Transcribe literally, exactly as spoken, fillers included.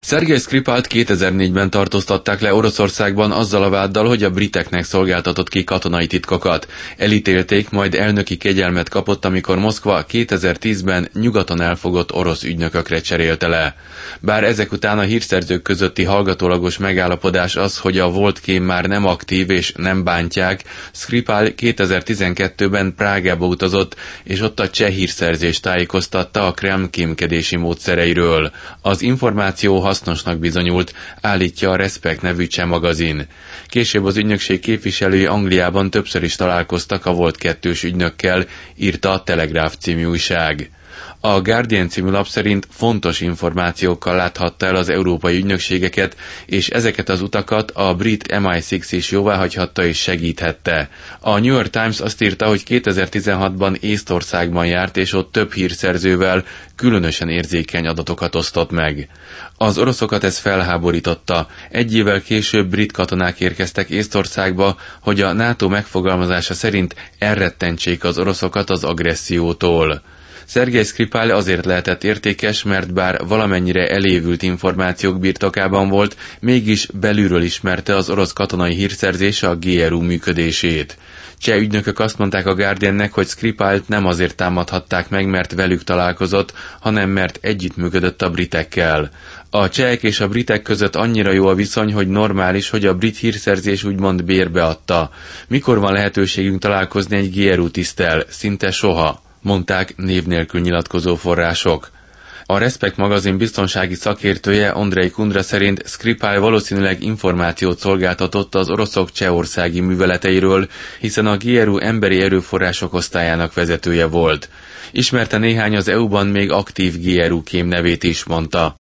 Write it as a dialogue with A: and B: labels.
A: Szergej Skripalt kétezer-négyben tartóztatták le Oroszországban azzal a váddal, hogy a briteknek szolgáltatott ki katonai titkokat. Elítélték, majd elnöki kegyelmet kapott, amikor Moszkva kétezer-tízben nyugaton elfogott orosz ügynökökre cserélte le. Bár ezek után a hírszerzők közötti hallgatólagos megállapodás az, hogy a volt kém már nem aktív és nem bántják, Skripal kétezer-tizenkettőben Prágába utazott, és ott a cseh hírszerzés tájékoztatta a Kreml kémkedési módszereiről. Az információ hasznosnak bizonyult, állítja a Respect nevű cseh magazin. Később az ügynökség képviselői Angliában többször is találkoztak a volt kettős ügynökkel, írta a Telegraph című újság. A Guardian című lap szerint fontos információkkal láthatta el az európai ügynökségeket, és ezeket az utakat a brit em i hat is jóváhagyhatta és segíthette. A New York Times azt írta, hogy kétezer-tizenhatban Észtországban járt, és ott több hírszerzővel különösen érzékeny adatokat osztott meg. Az oroszokat ez felháborította. Egy évvel később brit katonák érkeztek Észtországba, hogy a NATO megfogalmazása szerint elrettentsék az oroszokat az agressziótól. Szergej Skripal azért lehetett értékes, mert bár valamennyire elévült információk birtokában volt, mégis belülről ismerte az orosz katonai hírszerzés a gé er u működését. Cseh ügynökök azt mondták a Guardiannek, hogy Skripalt nem azért támadhatták meg, mert velük találkozott, hanem mert együttműködött a britekkel. A csehek és a britek között annyira jó a viszony, hogy normális, hogy a brit hírszerzés úgymond bérbe adta. Mikor van lehetőségünk találkozni egy gé er u tiszttel? Szinte soha, mondták név nélkül nyilatkozó források. A Respect magazin biztonsági szakértője Andrei Kundra szerint Skripal valószínűleg információt szolgáltatott az oroszok csehországi műveleteiről, hiszen a gé er u emberi erőforrások osztályának vezetője volt. Ismerte néhány az é u-ban még aktív gé er u kém nevét is, mondta.